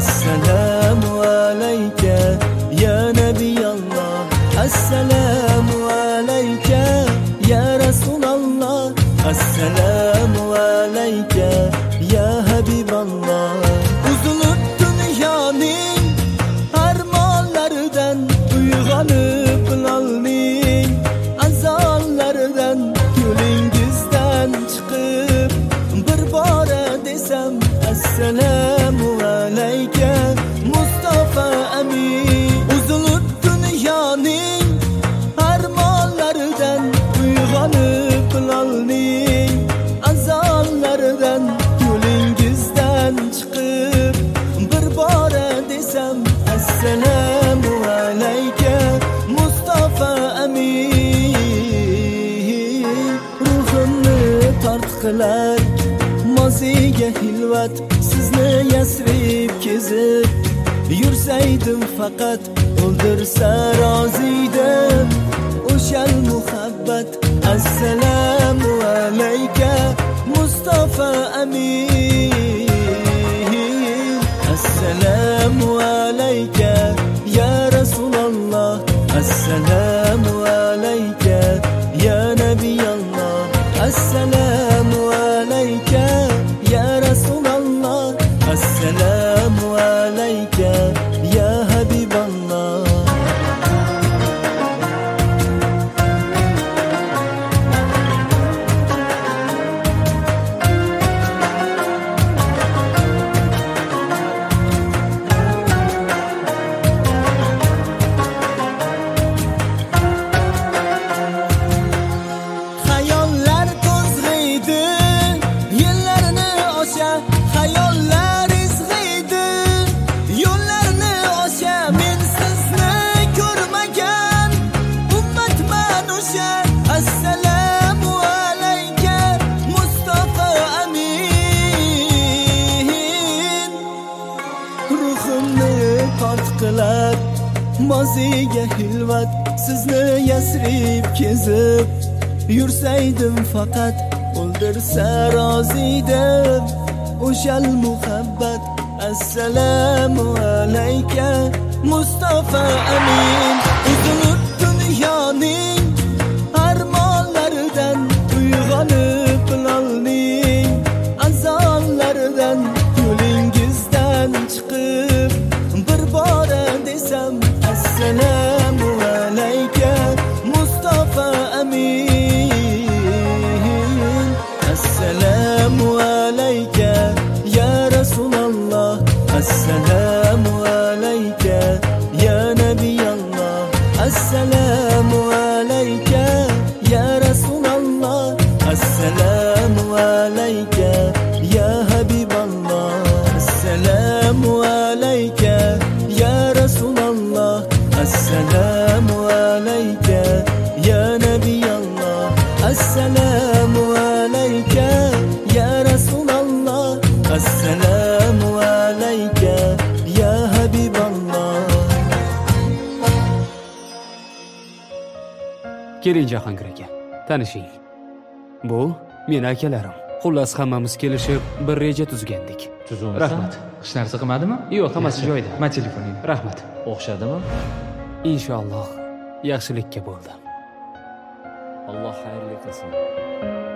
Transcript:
Assalamu alayka ya Nabiyallah. Assalamu alayka ya Rasulullah. Assalamu alayka ya Habiballah. Uzulup dünyanın harmanlardan, uyg'onib Bilalning azonlaridan, yo'lingizdan chiqib bir bora desam assalomu alayka Mustafa Amin. Uzulup dünyanın harmanlardan, uyg'onib Bilalning azonlaridan, yo'lingizdan chiqib bir bora desam assalomu alayka Mustafa Amin. Ruhimni tortqilar moziga hilvat, sizni yasrib kezib yursaydim faqat, o'ldirsa roziydim o'shal muhabbat. Assalomu alayka Mustafa Amin. Assalomu alayka ya Rasulullah. Assalomu alayka ya Nabiyallah. Assalomu alayka ya Rasulullah. Assalomu alayka ya Habiballah. Xayollar to'zg'iydi, yillarni osha, xayollar izg'iydi, yo'llarni osha. Men sizni ko'rmagan ummatman o'sha. Assalomu alayka Mustafa Amin. Ruhimni tortqilar moziga hilvat, sizni yasrib kezib yursaydim faqat, o'ldirsa roziydim o'shal muhabbat. Assalomu alayka Mustafa Amin. Uzulup dünyanın harmanlaridan, uyg'onib Bilalning azonlaridan, yo'lingizdan chiqib bir bora desam assalomu alayka Mustafa Amin. Assalomu alayka ya Rasulullah. Assalomu alayka ya Nabiyallah. Assalomu alayka ya Rasulullah. Assalomu alayka ya Habiballah. Assalomu alayka ya Rasulullah. Assalomu alayka ya Nabiyallah. Assalomu alayka ya Rasulullah. Assalomu alayka ya Habiballah. Keling Jahongir aka, tanishing. Bu meni akalarim. Xullas hammamiz kelishib bir reja tuzgandik. Tuzuvmisan? Rahmat. Hech narsa qilmadimi? Yo'q, hammasi joyida. Ma telefoning. Rahmat. O'xshadimi? Inshaalloh yaxshilikka bo'ldi. Alloh xayrli qilsin.